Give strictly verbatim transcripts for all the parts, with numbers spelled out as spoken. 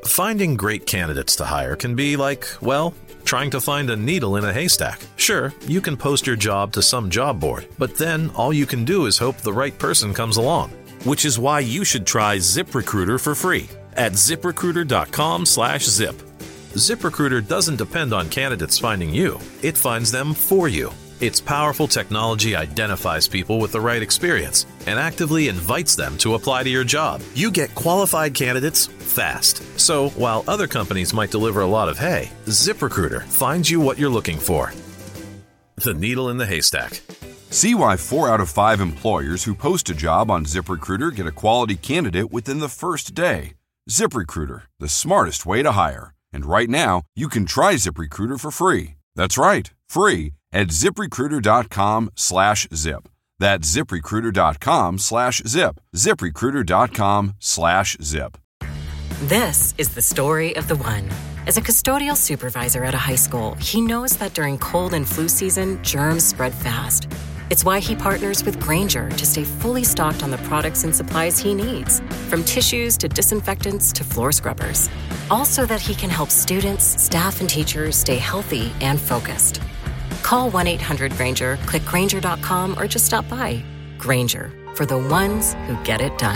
Finding great candidates to hire can be like, well, trying to find a needle in a haystack. Sure, you can post your job to some job board, but then all you can do is hope the right person comes along. Which is why you should try ZipRecruiter for free at ZipRecruiter.com slash zip. ZipRecruiter doesn't depend on candidates finding you. It finds them for you. Its powerful technology identifies people with the right experience and actively invites them to apply to your job. You get qualified candidates fast. So while other companies might deliver a lot of hay, ZipRecruiter finds you what you're looking for. The needle in the haystack. See why four out of five employers who post a job on ZipRecruiter get a quality candidate within the first day. ZipRecruiter, the smartest way to hire. And right now, you can try ZipRecruiter for free. That's right, free at ZipRecruiter.com slash zip. That's ZipRecruiter.com slash zip. ZipRecruiter.com slash zip. This is the story of the one. As a custodial supervisor at a high school, he knows that during cold and flu season, germs spread fast. It's why he partners with Grainger to stay fully stocked on the products and supplies he needs, from tissues to disinfectants to floor scrubbers. All so that he can help students, staff, and teachers stay healthy and focused. Call one eight hundred Grainger, click Grainger dot com, or just stop by. Grainger, for the ones who get it done.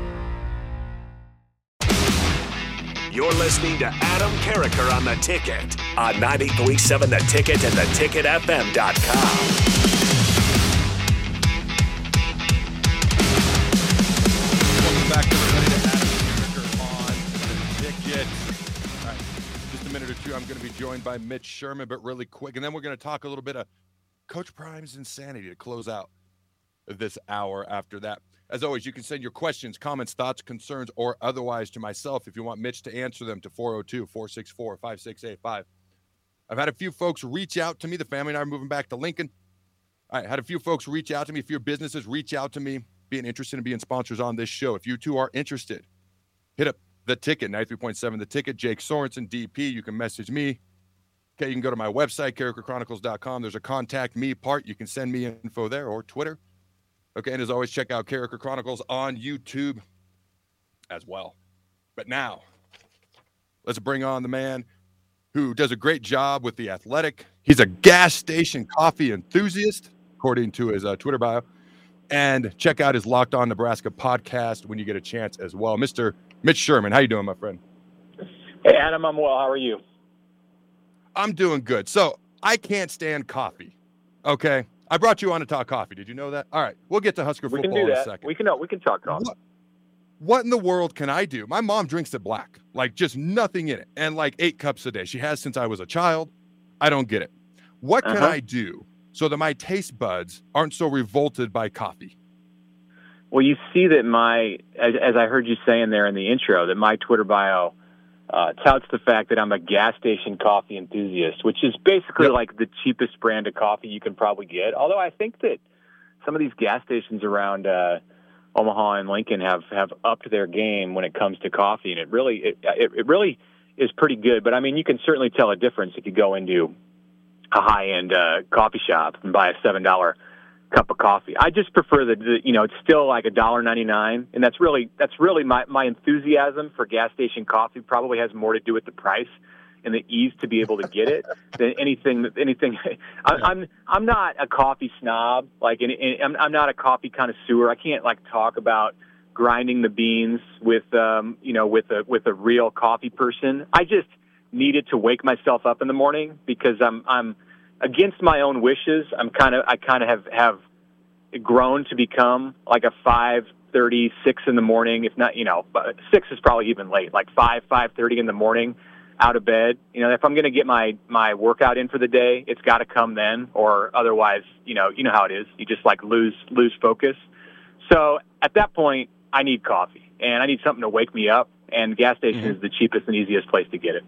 You're listening to Adam Carriker on The Ticket on ninety-three point seven The Ticket and the ticket f m dot com. Back everybody to Adam Carriker on The Ticket. All right, just a minute or two, I'm going to be joined by Mitch Sherman, but really quick, and then we're going to talk a little bit of Coach Prime's insanity to close out this hour after that. As always, you can send your questions, comments, thoughts, concerns, or otherwise to myself if you want Mitch to answer them to four oh two, four six four, five six eight five. I've had a few folks reach out to me. The family and I are moving back to Lincoln. I had a few folks reach out to me, a few businesses reach out to me, being interested in being sponsors on this show. If you two are interested, hit up The Ticket, ninety-three point seven The Ticket, Jake Sorensen, D P. You can message me. Okay, you can go to my website, Carriker Chronicles dot com. There's a contact me part. You can send me info there or Twitter. Okay, and as always, check out Carriker Chronicles on YouTube as well. But now, let's bring on the man who does a great job with The Athletic. He's a gas station coffee enthusiast, according to his uh, Twitter bio. And check out his Locked On Nebraska podcast when you get a chance as well. Mister Mitch Sherman, how you doing, my friend? Hey, Adam, I'm well. How are you? I'm doing good. So I can't stand coffee, okay? I brought you on to talk coffee. Did you know that? All right, we'll get to Husker we football can do in that. a second. We can, no, we can talk coffee. What, what in the world can I do? My mom drinks it black, like just nothing in it, and like eight cups a day. She has since I was a child. I don't get it. What can uh-huh. I do so that my taste buds aren't so revolted by coffee? Well, you see that my, as, as I heard you saying there in the intro, that my Twitter bio uh, touts the fact that I'm a gas station coffee enthusiast, which is basically yep. like the cheapest brand of coffee you can probably get. Although I think that some of these gas stations around uh, Omaha and Lincoln have, have upped their game when it comes to coffee, and it really it, it, it really is pretty good. But I mean, you can certainly tell a difference if you go into a high-end uh, coffee shop and buy a seven dollar cup of coffee. I just prefer that, the, you know, it's still like a dollar ninety-nine, and that's really that's really my, my enthusiasm for gas station coffee probably has more to do with the price and the ease to be able to get it than anything. Anything. I, I'm I'm not a coffee snob. Like, any, I'm I'm not a coffee connoisseur. I can't like talk about grinding the beans with um you know with a with a real coffee person. I just needed to wake myself up in the morning because I'm I'm against my own wishes. I'm kind of I kind of have have grown to become like a five thirty, six in the morning, if not, you know, six is probably even late, like five, five thirty in the morning out of bed. You know, if I'm going to get my my workout in for the day, it's got to come then, or otherwise, you know, you know how it is. You just like lose lose focus. So at that point, I need coffee and I need something to wake me up, and gas station mm-hmm. is the cheapest and easiest place to get it.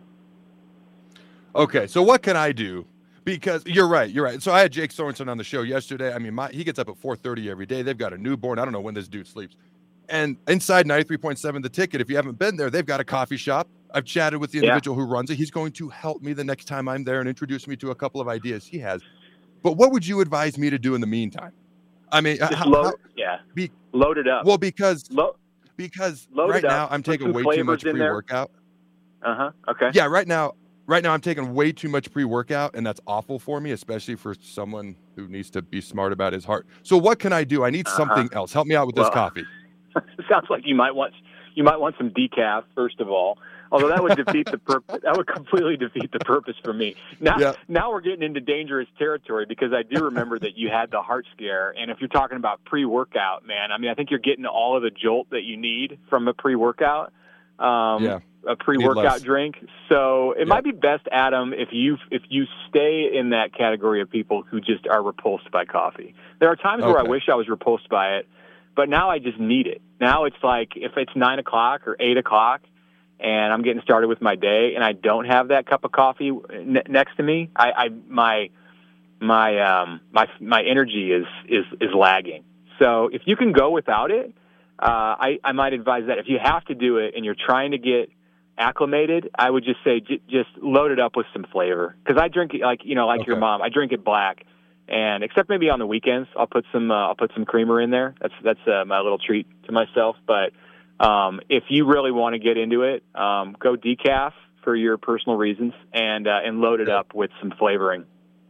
Okay, so what can I do? Because you're right, you're right. So I had Jake Sorensen on the show yesterday. I mean, my, he gets up at four thirty every day. They've got a newborn. I don't know when this dude sleeps. And inside ninety-three point seven The Ticket, if you haven't been there, they've got a coffee shop. I've chatted with the individual yeah. who runs it. He's going to help me the next time I'm there and introduce me to a couple of ideas he has. But what would you advise me to do in the meantime? I mean, Just how, load, how, yeah, be, load it up. Well, because Lo- because load right it now up. I'm Put taking way too much pre-workout. Uh-huh. Okay. Yeah, right now, right now I'm taking way too much pre-workout, and that's awful for me, especially for someone who needs to be smart about his heart. So what can I do? I need Uh-huh. something else. Help me out with Well, this coffee. It sounds like you might want you might want some decaf first of all. Although that would defeat the purpose. That would completely defeat the purpose for me. Now, Yeah. now we're getting into dangerous territory because I do remember that you had the heart scare, and if you're talking about pre-workout, man, I mean, I think you're getting all of the jolt that you need from a pre-workout. Um, Yeah. A pre-workout drink. So it Yeah. might be best, Adam, if you if you stay in that category of people who just are repulsed by coffee. There are times where I Okay. wish I was repulsed by it, but now I just need it. Now it's like if it's nine o'clock or eight o'clock, and I'm getting started with my day, and I don't have that cup of coffee n- next to me, I, I my my um my my energy is is is lagging. So if you can go without it, uh, I I might advise that. If you have to do it and you're trying to get acclimated, I would just say j- just load it up with some flavor. Because I drink it like you know like Okay. your mom. I drink it black, and except maybe on the weekends, I'll put some uh, I'll put some creamer in there. That's that's uh, my little treat to myself. But um, if you really want to get into it, um, go decaf for your personal reasons, and uh, and load it Yeah. up with some flavoring.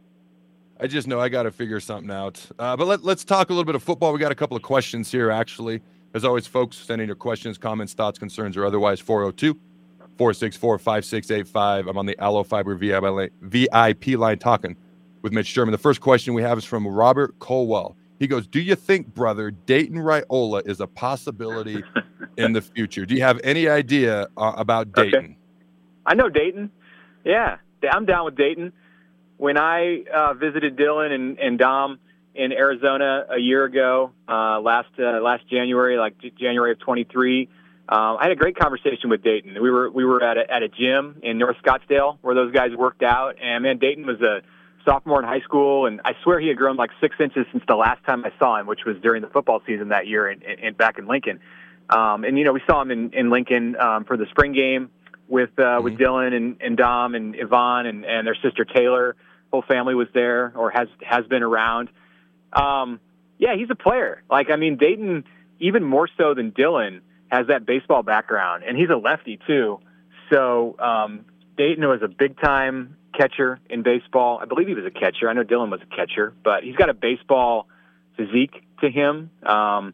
I just know I got to figure something out. Uh, but let, let's talk a little bit of football. We got a couple of questions here, actually. As always, folks, send in your questions, comments, thoughts, concerns, or otherwise, four oh two, four six four, five six eight five. I'm on the Allo Fiber V I P line talking with Mitch Sherman. The first question we have is from Robert Colwell. He goes, do you think, brother, Dayton Raiola is a possibility in the future? Do you have any idea uh, about Dayton? Okay. I know Dayton. Yeah, I'm down with Dayton. When I uh, visited Dylan and, and Dom in Arizona a year ago, uh, last uh, last January, like J- January of twenty-three, um, I had a great conversation with Dayton. We were we were at a, at a gym in North Scottsdale where those guys worked out, and man, Dayton was a sophomore in high school, and I swear he had grown like six inches since the last time I saw him, which was during the football season that year in, in, in back in Lincoln. Um, and you know, we saw him in, in Lincoln um, for the spring game with uh, Mm-hmm. with Dylan and, and Dom and Yvonne and, and their sister Taylor. Whole family was there or has has been around. Um, yeah, he's a player. Like, I mean, Dayton, even more so than Dylan, has that baseball background, and he's a lefty too. So um, Dayton was a big-time catcher in baseball. I believe he was a catcher. I know Dylan was a catcher, but he's got a baseball physique to him. Um,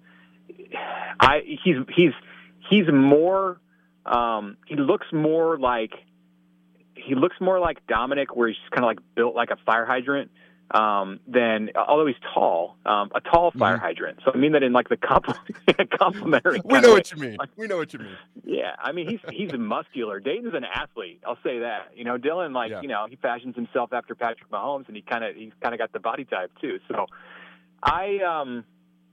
I he's he's he's more. Um, he looks more like. He looks more like Dominic, where he's kind of like built like a fire hydrant, um, than, although he's tall, um, a tall fire Mm-hmm. hydrant. So I mean that in like the compl- complimentary. We kind know of what way. you mean. Like, We know what you mean. yeah, I mean he's he's muscular. Dayton's an athlete. I'll say that. You know, Dylan, like Yeah. you know, he fashions himself after Patrick Mahomes, and he kind of he's kind of got the body type too. So I um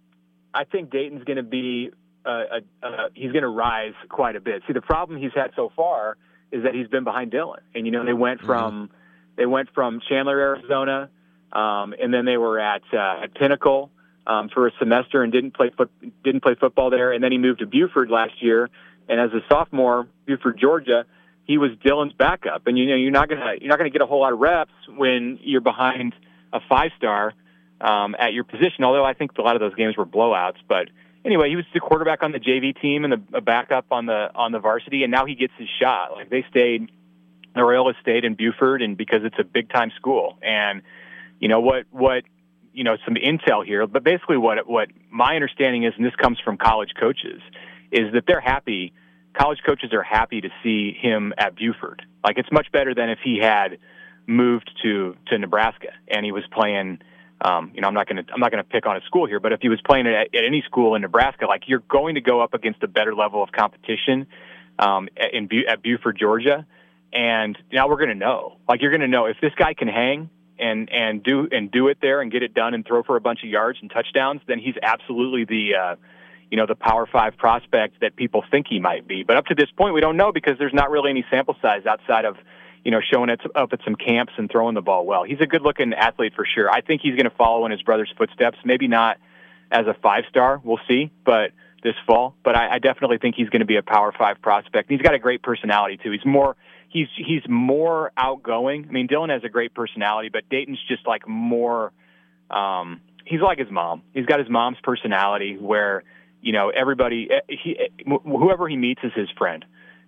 I think Dayton's going to be uh, a, a, he's going to rise quite a bit. See, the problem he's had so far is that he's been behind Dylan. And, you know, they went from, mm-hmm. they went from Chandler, Arizona, um, and then they were at, uh, at Pinnacle, um, for a semester and didn't play foot, didn't play football there. And then he moved to Buford last year. And as a sophomore, Buford, Georgia, he was Dylan's backup. And, you know, you're not going to, you're not going to get a whole lot of reps when you're behind a five-star, um, at your position. Although I think a lot of those games were blowouts, but anyway, he was the quarterback on the J V team and the a backup on the on the varsity, and now he gets his shot. Like they stayed, the Raiola stayed in Buford, and because it's a big time school. And you know what what you know some intel here, but basically what what my understanding is, and this comes from college coaches, is that they're happy. College coaches are happy to see him at Buford. Like it's much better than if he had moved to to Nebraska and he was playing. Um, you know, I'm not going to I'm not going to pick on a school here, but if he was playing at, at any school in Nebraska, like you're going to go up against a better level of competition um, in at Buford, Georgia, and now we're going to know. Like you're going to know if this guy can hang and and do and do it there and get it done and throw for a bunch of yards and touchdowns, then he's absolutely the uh, you know the Power Five prospect that people think he might be. But up to this point, we don't know because there's not really any sample size outside of. You know, showing it up at some camps and throwing the ball well. He's a good-looking athlete for sure. I think he's going to follow in his brother's footsteps. Maybe not as a five-star, we'll see, but this fall. But I, I definitely think he's going to be a Power Five prospect. He's got a great personality too. He's more he's he's more outgoing. I mean, Dylan has a great personality, but Dayton's just like more. Um, he's like his mom. He's got his mom's personality, where you know everybody, he, whoever he meets is his friend.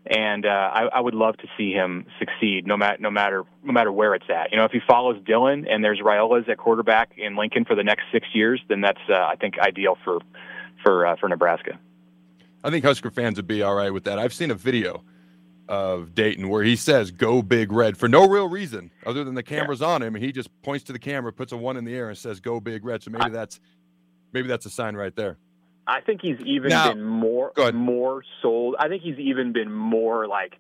And uh, I, I would love to see him succeed, no matter no matter no matter where it's at. You know, if he follows Dylan and there's Raiolas at quarterback in Lincoln for the next six years, then that's uh, I think ideal for for uh, for Nebraska. I think Husker fans would be all right with that. I've seen a video of Dayton where he says "Go Big Red" for no real reason other than the camera's yeah. on him, and he just points to the camera, puts a one in the air, and says "Go Big Red." So maybe I, that's maybe that's a sign right there. I think he's even now, been more more sold. I think he's even been more like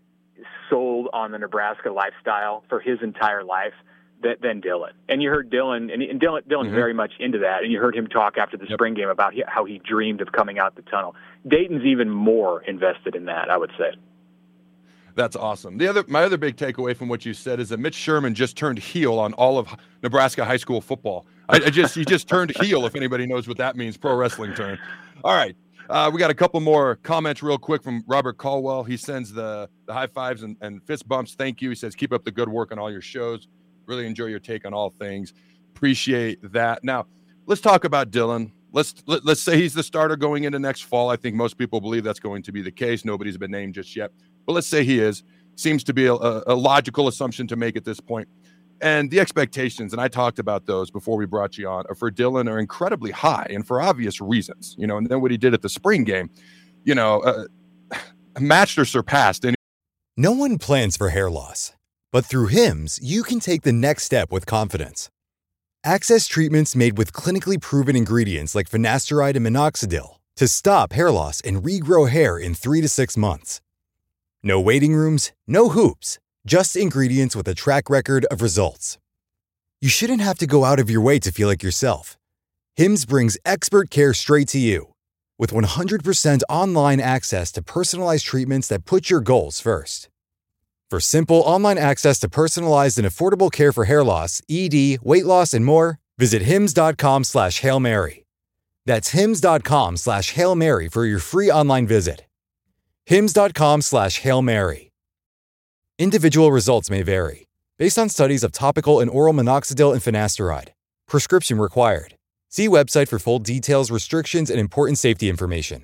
sold on the Nebraska lifestyle for his entire life than, than Dylan. And you heard Dylan, and, and Dylan Dylan's mm-hmm. very much into that. And you heard him talk after the yep. spring game about he, how he dreamed of coming out the tunnel. Dayton's even more invested in that, I would say. That's awesome. The other, my other big takeaway from what you said is that Mitch Sherman just turned heel on all of Nebraska high school football. I, I just he just turned heel, if anybody knows what that means, pro wrestling term. All right, uh, we got a couple more comments real quick from Robert Caldwell. He sends the the high fives and, and fist bumps. Thank you. He says, keep up the good work on all your shows. Really enjoy your take on all things. Appreciate that. Now, let's talk about Dylan. Let's let, let's say he's the starter going into next fall. I think most people believe that's going to be the case. Nobody's been named just yet. But let's say he is. Seems to be a, a logical assumption to make at this point. And the expectations, and I talked about those before we brought you on, for Dylan are incredibly high, and for obvious reasons. You know, and then what he did at the spring game, you know, uh, matched or surpassed. Any- no one plans for hair loss, but through Hims, you can take the next step with confidence. Access treatments made with clinically proven ingredients like finasteride and minoxidil to stop hair loss and regrow hair in three to six months. No waiting rooms, no hoops, just ingredients with a track record of results. You shouldn't have to go out of your way to feel like yourself. Hims brings expert care straight to you. With one hundred percent online access to personalized treatments that put your goals first. For simple online access to personalized and affordable care for hair loss, E D, weight loss, and more, visit hims.com slash Hail Mary. That's hims.com slash Hail Mary for your free online visit. hims.com slash Hail Mary. Individual results may vary, based on studies of topical and oral minoxidil and finasteride. Prescription required. See website for full details, restrictions, and important safety information.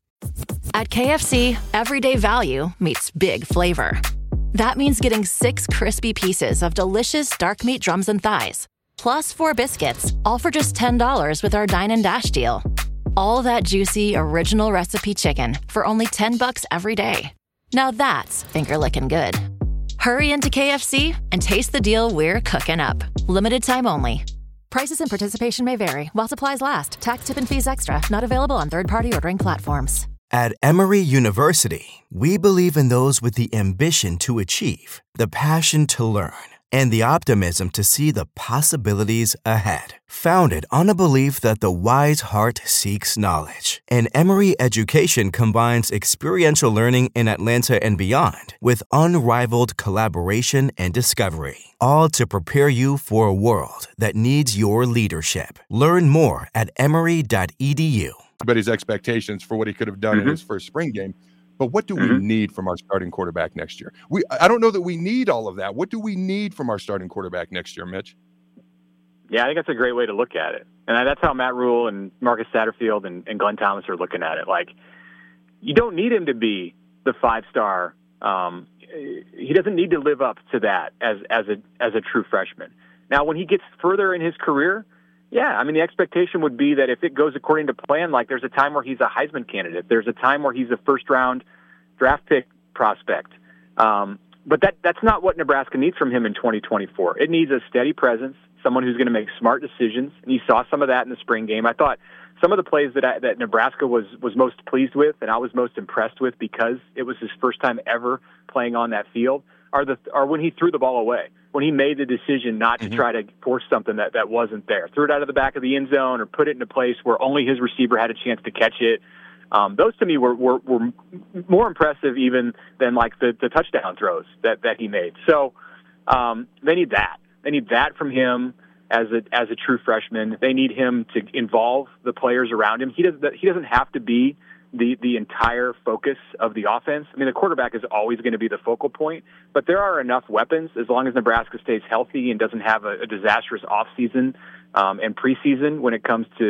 At K F C, everyday value meets big flavor. That means getting six crispy pieces of delicious dark meat drums and thighs, plus four biscuits, all for just ten dollars with our Dine and Dash deal. All that juicy, original recipe chicken for only ten bucks every day. Now that's finger-licking good. Hurry into K F C and taste the deal we're cooking up. Limited time only. Prices and participation may vary while supplies last. Tax, tip, and fees extra. Not available on third-party ordering platforms. At Emory University, we believe in those with the ambition to achieve, the passion to learn, and the optimism to see the possibilities ahead. Founded on a belief that the wise heart seeks knowledge, and Emory education combines experiential learning in Atlanta and beyond with unrivaled collaboration and discovery, all to prepare you for a world that needs your leadership. Learn more at emory dot e d u. Everybody's expectations for what he could have done mm-hmm. in his first spring game. But what do mm-hmm. we need from our starting quarterback next year? We I don't know that we need all of that. What do we need from our starting quarterback next year, Mitch? Yeah, I think that's a great way to look at it. And that's how Matt Rule and Marcus Satterfield and, and Glenn Thomas are looking at it. Like, you don't need him to be the five-star. Um, he doesn't need to live up to that as as a as a true freshman. Now, when he gets further in his career, yeah, I mean, the expectation would be that if it goes according to plan, like there's a time where he's a Heisman candidate. There's a time where he's a first-round draft pick prospect. Um, but that that's not what Nebraska needs from him in twenty twenty-four. It needs a steady presence, someone who's going to make smart decisions. And you saw some of that in the spring game. I thought some of the plays that I, that Nebraska was was most pleased with and I was most impressed with because it was his first time ever playing on that field are the are when he threw the ball away. When he made the decision not to mm-hmm. try to force something that, that wasn't there. Threw it out of the back of the end zone or put it in a place where only his receiver had a chance to catch it. Um, those to me were, were, were more impressive even than like the, the touchdown throws that, that he made. So um, they need that. They need that from him as a as a true freshman. They need him to involve the players around him. He doesn't he doesn't have to be the the entire focus of the offense. I mean, the quarterback is always going to be the focal point, but there are enough weapons as long as Nebraska stays healthy and doesn't have a, a disastrous offseason um, and preseason when it comes to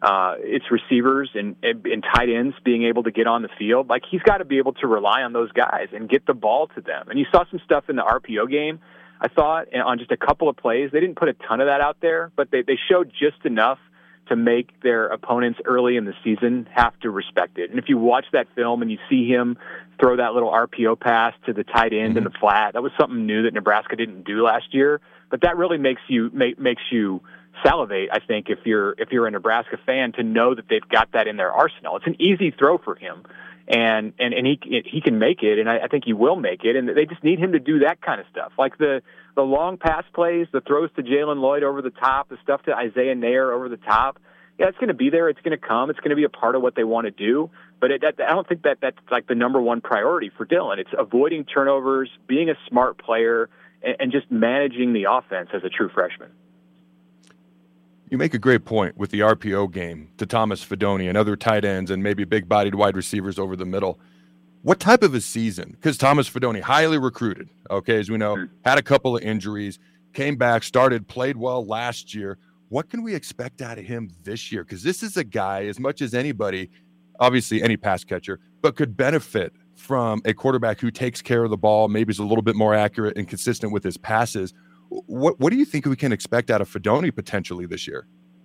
uh, its receivers and, and tight ends being able to get on the field. Like, he's got to be able to rely on those guys and get the ball to them. And you saw some stuff in the R P O game, I thought, on just a couple of plays. They didn't put a ton of that out there, but they, they showed just enough to make their opponents early in the season have to respect it. And if you watch that film and you see him throw that little R P O pass to the tight end mm-hmm. in the flat, that was something new that Nebraska didn't do last year. But that really makes you make, makes you salivate, I think, if you're if you're a Nebraska fan, to know that they've got that in their arsenal. It's an easy throw for him, and and, and he he can make it, and I, I think he will make it. And they just need him to do that kind of stuff, like the the long pass plays, the throws to Jalen Lloyd over the top, the stuff to Isaiah Nair over the top. Yeah, it's going to be there. It's going to come. It's going to be a part of what they want to do. But it, that, I don't think that that's like the number one priority for Dylan. It's avoiding turnovers, being a smart player, and, and just managing the offense as a true freshman. You make a great point with the R P O game to Thomas Fidone and other tight ends and maybe big-bodied wide receivers over the middle. What type of a season? Because Thomas Fidone, highly recruited, okay, as we know, mm-hmm. had a couple of injuries, came back, started, played well last year. What can we expect out of him this year? Because this is a guy, as much as anybody, obviously any pass catcher, but could benefit from a quarterback who takes care of the ball, maybe is a little bit more accurate and consistent with his passes. What what do you think we can expect out of Fidone potentially this year?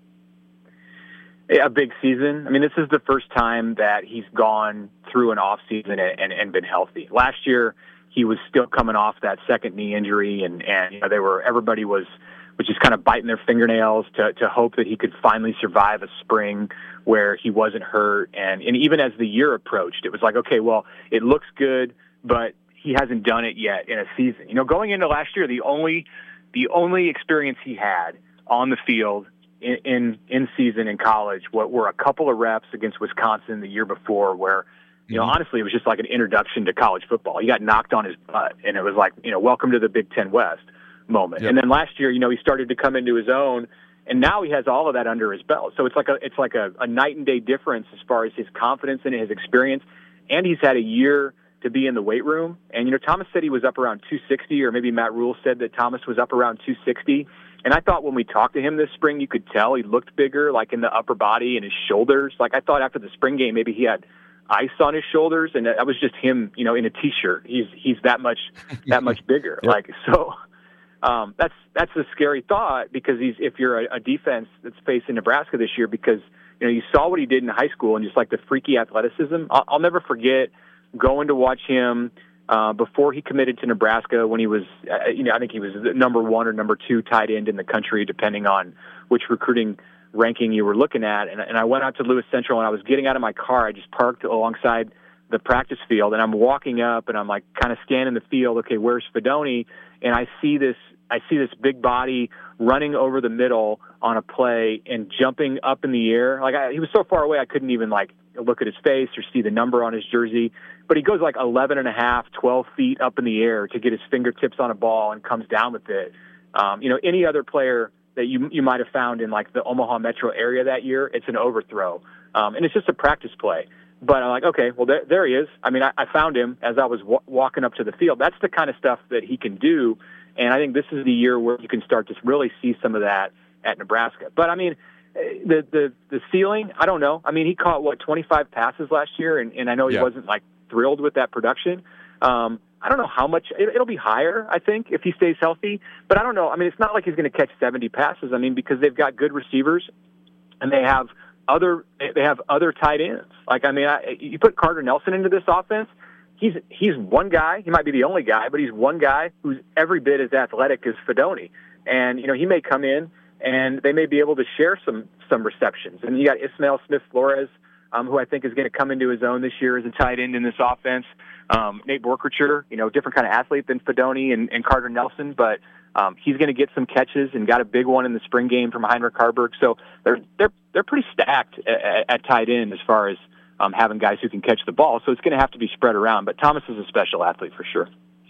Yeah, a big season. I mean, this is the first time that he's gone through an off season and, and, and been healthy. Last year, he was still coming off that second knee injury, and, and you know, they were everybody was was just kind of biting their fingernails to to hope that he could finally survive a spring where he wasn't hurt. And and even as the year approached, it was like, okay, well, it looks good, but he hasn't done it yet in a season. You know, going into last year, the only The only experience he had on the field in, in in season in college what were a couple of reps against Wisconsin the year before, where, you know, mm-hmm. honestly, it was just like an introduction to college football. He got knocked on his butt, and it was like, you know, welcome to the Big Ten West moment. Yep. And then last year, you know, he started to come into his own, and now he has all of that under his belt. So it's like a it's like a, a night and day difference as far as his confidence and his experience, and he's had a year to be in the weight room. And, you know, Thomas said he was up around two sixty, or maybe Matt Rule said that Thomas was up around two sixty. And I thought when we talked to him this spring, you could tell he looked bigger, like in the upper body and his shoulders. Like, I thought after the spring game, maybe he had ice on his shoulders, and that was just him, you know, in a t-shirt. He's, he's that much, that much bigger. Yep. Like, so, um, that's, that's a scary thought, because he's, if you're a, a defense that's facing Nebraska this year, because, you know, you saw what he did in high school and just like the freaky athleticism. I'll, I'll never forget going to watch him uh, before he committed to Nebraska, when he was, uh, you know, I think he was the number one or number two tight end in the country, depending on which recruiting ranking you were looking at. And, and I went out to Lewis Central, and I was getting out of my car. I just parked alongside the practice field, and I'm walking up, and I'm like kind of scanning the field. Okay, where's Fidone? And I see this, I see this big body running over the middle on a play and jumping up in the air. Like, I, he was so far away, I couldn't even like look at his face or see the number on his jersey, but he goes like eleven and a half, twelve feet up in the air to get his fingertips on a ball and comes down with it. Um, you know, any other player that you you might have found in like the Omaha metro area that year, it's an overthrow. Um, and it's just a practice play. But I'm like, okay, well, there, there he is. I mean, I, I found him as I was w- walking up to the field. That's the kind of stuff that he can do. And I think this is the year where you can start to really see some of that at Nebraska. But I mean, the the the ceiling, I don't know. I mean, he caught what twenty-five passes last year, and, and I know he yeah. wasn't like thrilled with that production. Um, I don't know how much it, it'll be higher, I think, if he stays healthy. But I don't know. I mean, it's not like he's going to catch seventy passes. I mean, because they've got good receivers, and they have other they have other tight ends. Like, I mean, I, you put Carter Nelson into this offense. He's he's one guy. He might be the only guy, but he's one guy who's every bit as athletic as Fidone. And you know, he may come in, and they may be able to share some some receptions. And you got Ismail Smith-Flores, um, who I think is going to come into his own this year as a tight end in this offense. Um, Nate Borkercher, you know, different kind of athlete than Fidone and, and Carter Nelson, but um, he's going to get some catches and got a big one in the spring game from Heinrich Harburg. So they're they're they're pretty stacked at, at tight end as far as um, having guys who can catch the ball. So it's going to have to be spread around. But Thomas is a special athlete for sure.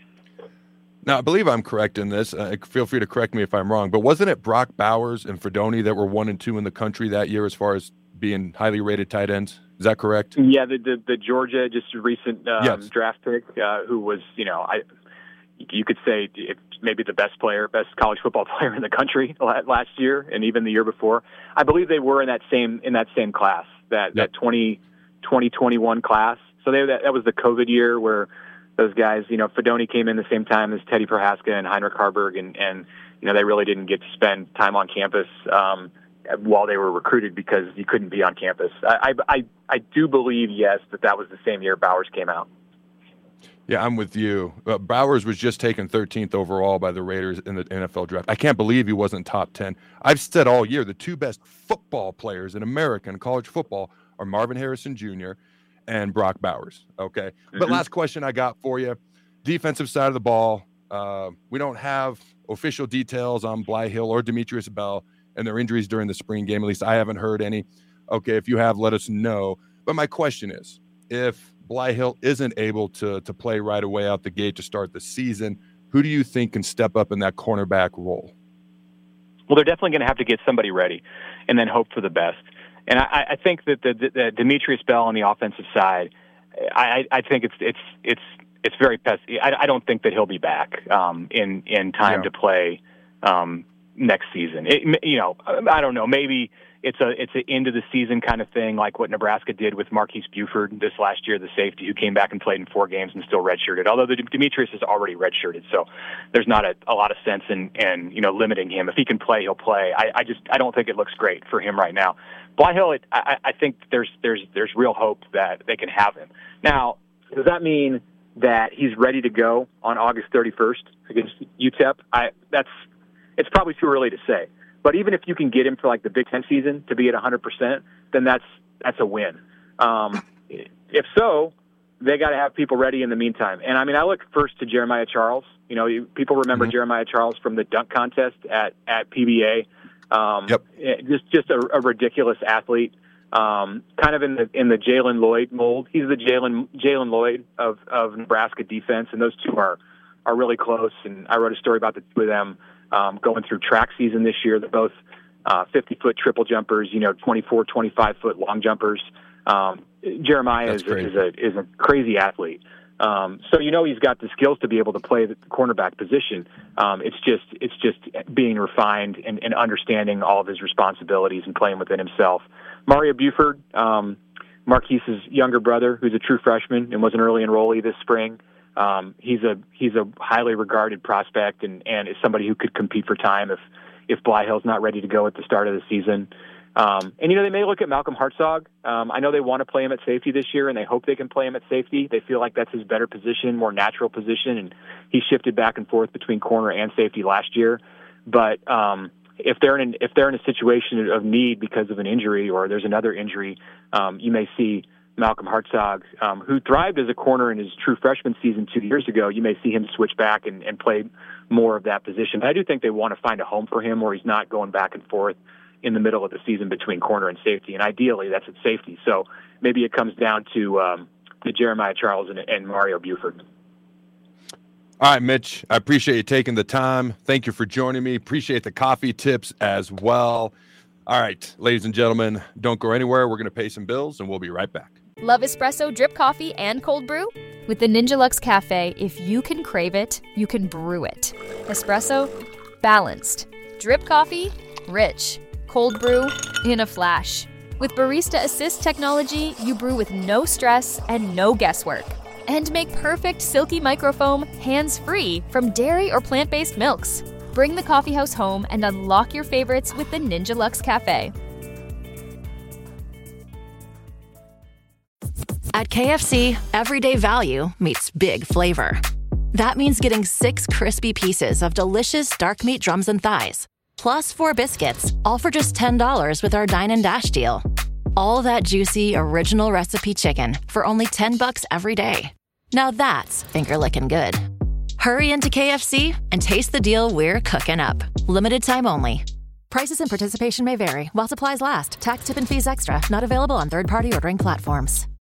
Now, I believe I'm correct in this. Uh, feel free to correct me if I'm wrong. But wasn't it Brock Bowers and Fidone that were one and two in the country that year as far as being highly rated tight ends? Is that correct? Yeah, the the, the Georgia just recent um, yes. draft pick, uh, who was, you know, I you could say it's maybe the best player, best college football player in the country last year, and even the year before. I believe they were in that same in that same class, that Yep. that twenty twenty-one class. So they that, that was the COVID year where those guys, you know, Fedoni came in the same time as Teddy Prohaska and Heinrich Harburg, and and you know they really didn't get to spend time on campus um, while they were recruited because you couldn't be on campus. I I I do believe yes that that was the same year Bowers came out. Yeah, I'm with you. Uh, Bowers was just taken thirteenth overall by the Raiders in the N F L draft. I can't believe he wasn't top ten. I've said all year the two best football players in American college football are Marvin Harrison Junior and Brock Bowers. Okay, mm-hmm. But last question I got for you: defensive side of the ball. Uh, we don't have official details on Bly Hill or Demetrius Bell and their injuries during the spring game. At least I haven't heard any. Okay, if you have, let us know. But my question is, if Bly Hill isn't able to to play right away out the gate to start the season, who do you think can step up in that cornerback role? Well, they're definitely going to have to get somebody ready and then hope for the best. And I, I think that the, the, the Demetrius Bell on the offensive side, I, I think it's it's it's it's very pes- I, I don't think that he'll be back um, in in time Yeah. to play um, next season. It, you know, I don't know. Maybe it's a it's an end of the season kind of thing, like what Nebraska did with Marquise Buford this last year, the safety who came back and played in four games and still redshirted. Although the Demetrius is already redshirted, so there's not a, a lot of sense in, in you know limiting him. If he can play, he'll play. I, I just I don't think it looks great for him right now. Bly Hill, it, I, I think there's there's there's real hope that they can have him. Now, does that mean that he's ready to go on August thirty-first against U T E P? I that's it's probably too early to say. But even if you can get him for like the Big Ten season to be at one hundred percent, then that's that's a win. Um, if so, they got to have people ready in the meantime. And I mean, I look first to Jeremiah Charles. You know, you, people remember mm-hmm. Jeremiah Charles from the dunk contest at at P B A. Um, yep. Just just a, a ridiculous athlete. Um, kind of in the in the Jalen Lloyd mold. He's the Jalen Jalen Lloyd of, of Nebraska defense, and those two are are really close. And I wrote a story about the two of them um, going through track season this year. They're both uh, fifty-foot triple jumpers, you know, twenty-four, twenty-five-foot long jumpers. Um, Jeremiah is, is a is a crazy athlete. Um, so you know he's got the skills to be able to play the cornerback position. Um, it's just it's just being refined and, and understanding all of his responsibilities and playing within himself. Mario Buford, um, Marquise's younger brother, who's a true freshman and was an early enrollee this spring. Um, he's a he's a highly regarded prospect and, and is somebody who could compete for time if if Bly Hill's not ready to go at the start of the season. Um, and, you know, they may look at Malcolm Hartzog. Um, I know they want to play him at safety this year, and they hope they can play him at safety. They feel like that's his better position, more natural position, and he shifted back and forth between corner and safety last year. But um, if they're in if they're in a situation of need because of an injury or there's another injury, um, you may see Malcolm Hartzog, um, who thrived as a corner in his true freshman season two years ago, you may see him switch back and, and play more of that position. But I do think they want to find a home for him where he's not going back and forth in the middle of the season between corner and safety, and ideally that's at safety. So maybe it comes down to um, to Jeremiah Charles and, and Mario Buford. All right, Mitch, I appreciate you taking the time. Thank you for joining me. Appreciate the coffee tips as well. All right, ladies and gentlemen, don't go anywhere. We're going to pay some bills, and we'll be right back. Love espresso, drip coffee, and cold brew? With the Ninja Luxe Cafe, if you can crave it, you can brew it. Espresso, balanced. Drip coffee, rich. Cold brew, in a flash. With Barista Assist technology, you brew with no stress and no guesswork. And make perfect silky microfoam hands-free from dairy or plant-based milks. Bring the coffee house home and unlock your favorites with the Ninja Luxe Cafe. At K F C, everyday value meets big flavor. That means getting six crispy pieces of delicious dark meat drums and thighs, plus four biscuits, all for just ten dollars with our Dine and Dash deal. All that juicy, original recipe chicken for only ten bucks every day. Now that's finger-licking good. Hurry into K F C and taste the deal we're cooking up. Limited time only. Prices and participation may vary while supplies last. Tax, tip, and fees extra. Not available on third-party ordering platforms.